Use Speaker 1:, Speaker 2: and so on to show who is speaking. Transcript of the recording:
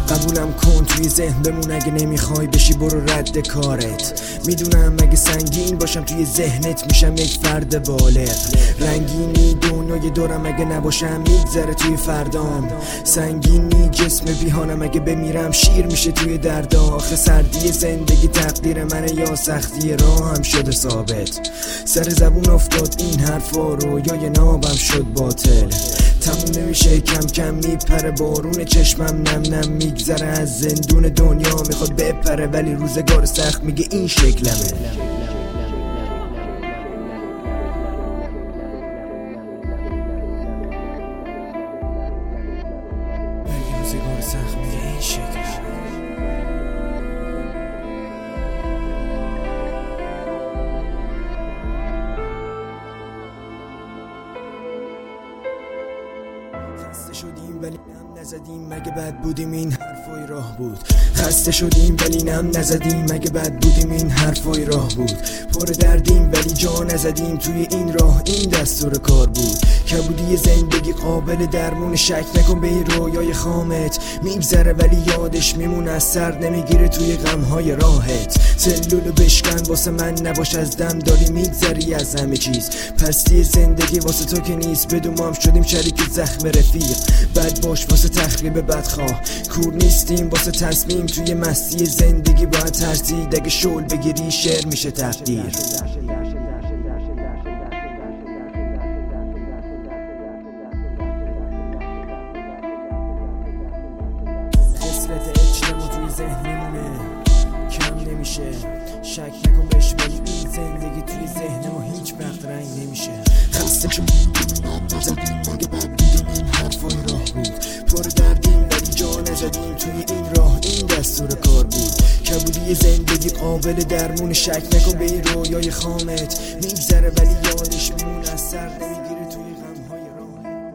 Speaker 1: قبولم کن توی ذهن بمون، اگه نمیخوای بشی برو رد کارت. میدونم اگه سنگین باشم توی ذهنت میشم یک فرد بالغ. رنگینی دنیای دورم اگه نباشم میگذره توی فردام. سنگینی جسم بیهانم اگه بمیرم شیر میشه توی دردا. آخه سردی زندگی تقدیر منه یا سختی راه هم شده ثابت. سر زبون افتاد این حرفا رو یا یه نابم شد باطل. تموم نمیشه کم کم میپره بارون چشمم نم نم میگذره از زندون دنیا میخواد بپره ولی روزگار سخت میگه این شکلمه. روزگار سخت میگه این شکلمه. خسته شدیم ولی نم نزدیم مگه بد بودیم این حرفای راه بود. خسته شدیم ولی نم نزدیم مگه بد بودیم این حرفای راه بود. پر دردیم ولی جا نزدیم توی این راه این دستور کار بود. کبودی زندگی قابل درمون، شک نکن به این رویای خامت. میگذره ولی یادش میمونه، از سر نمیگیره توی غمهای راهت. سلولو بشکن واسه من نباش، از دم داری میگذری از همه چیز. پستی زندگی واسه تو که نیست، بدون ما هم شدیم شریک زخم رفیق. بد باش واسه تخریب بدخواه، کور نیستیم واسه تصمیم. توی مستی زندگی باید ترسید، اگه شل بگیری شعر میشه تقدیر. خسرت اجتماع توی ذهن میمونه کم نمیشه، شک نکن بهش ولی این زندگی توی ذهن ما هیچ وقت رنگ نمیشه. خسته شدیم مگه بد بودیم این حرفای راه بود. پر دردیم ولی جا نزدیم توی این راه این دستور کار بود. کبودی زندگی قابل درمون، شک نکن به این رویای خامت. میگذره ولی یادش میمونه، از سر نمیگیره توی غمهای راه.